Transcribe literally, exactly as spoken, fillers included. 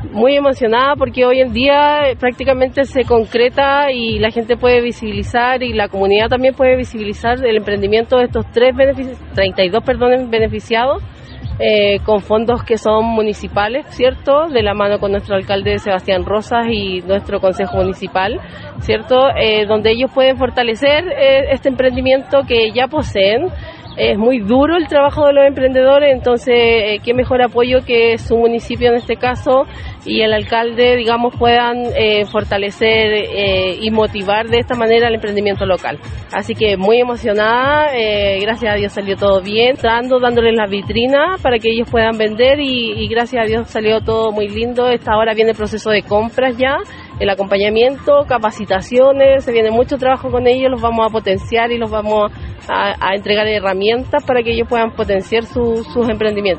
Muy emocionada porque hoy en día prácticamente se concreta y la gente puede visibilizar y la comunidad también puede visibilizar el emprendimiento de estos tres benefici- treinta y dos perdón, beneficiados eh, con fondos que son municipales, ¿cierto? De la mano con nuestro alcalde Sebastián Rosas y nuestro consejo municipal, ¿cierto? Eh, donde ellos pueden fortalecer eh, este emprendimiento que ya poseen. Es muy duro el trabajo de los emprendedores, entonces eh, qué mejor apoyo que su municipio en este caso y el alcalde, digamos, puedan eh, fortalecer eh, y motivar de esta manera el emprendimiento local. Así que muy emocionada, eh, gracias a Dios salió todo bien, dando, dándoles la vitrina para que ellos puedan vender y, y gracias a Dios salió todo muy lindo. Esta hora viene el proceso de compras ya, el acompañamiento, capacitaciones, se viene mucho trabajo con ellos, los vamos a potenciar y los vamos a, a entregar herramientas para que ellos puedan potenciar su, sus emprendimientos.